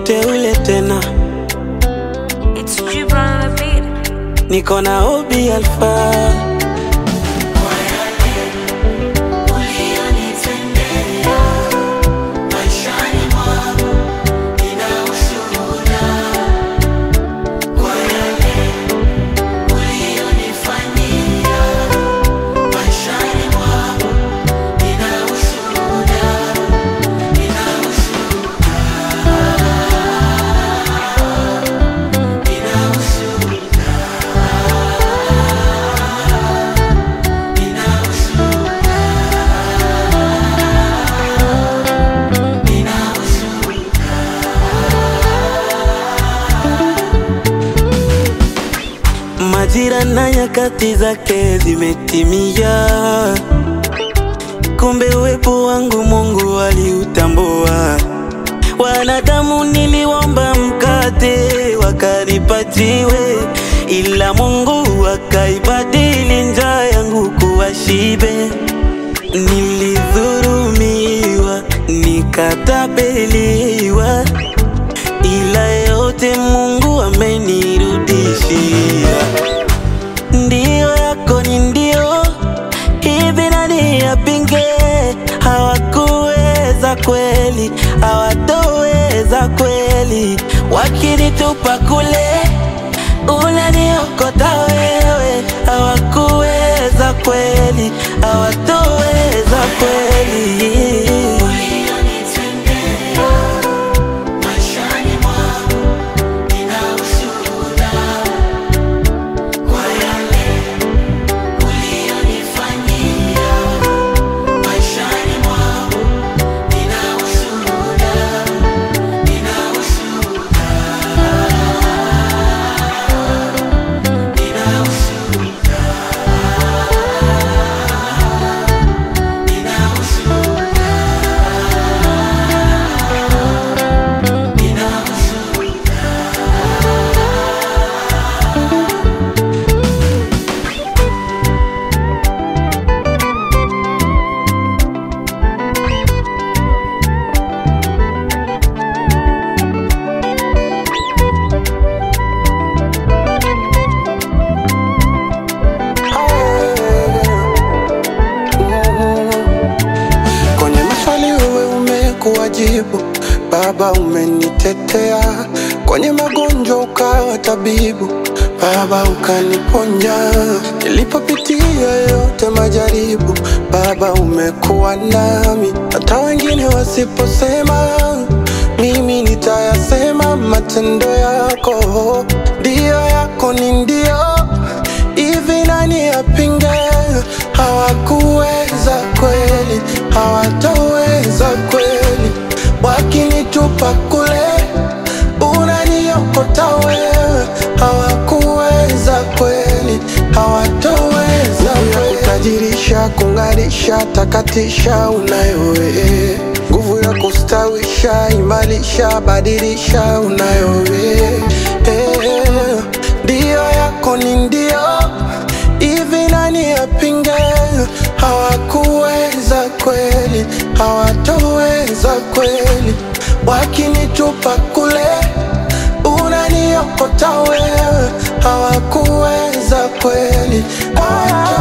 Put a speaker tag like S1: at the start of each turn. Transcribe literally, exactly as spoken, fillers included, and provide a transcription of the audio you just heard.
S1: mteule tena.
S2: It's Gibran on the beat.
S1: Niko na Obi Alpha. Majira na nyakati zake zimetimia, kumbe uwepo wangu Mungu aliutambua. Wanadamu niliomba mkate wakanipa jiwe, ila Mungu akaibadili njaa yangu kuwa shibe. Nilidhulumiwa nikatapeliwa, ila yote Mungu amenirudishia. Ndio yako ni ndio, hivi nani yapinge? Hawakuweza kweli, hawatoweza kweli. Wakinitupa kule, unaniokota wewe. Hawakuweza kweli, hawatoweza kweli.
S3: Kuwajibu Baba, umenitetea kwenye magonjwa, ukawa tabibu Baba, ukaniponya. Nilipopitia yote majaribu Baba, umekuwa nami. Hata wengine wasiposema, mimi nitayasema. Matendo yako ndio, yako ni ndio, hivi nani yapinge? Hawakuweza kweli, hawatoweza kweli. Wakinitupa kule, unaniokota wewe. Hawakuweza kweli, hawatoweza kweli. Kutajirisha, kung'arisha, takatisha unayo wewe. Nguvu ya kustawisha, imarisha, badilisha unayo wewe. Ndio yako ni ndio, hivi nani yapinge? Hawakuweza kweli, hawatoweza kweli. Wakinitupa kule, unaniokota wewe. Hawakuweza kweli, hawatoweza.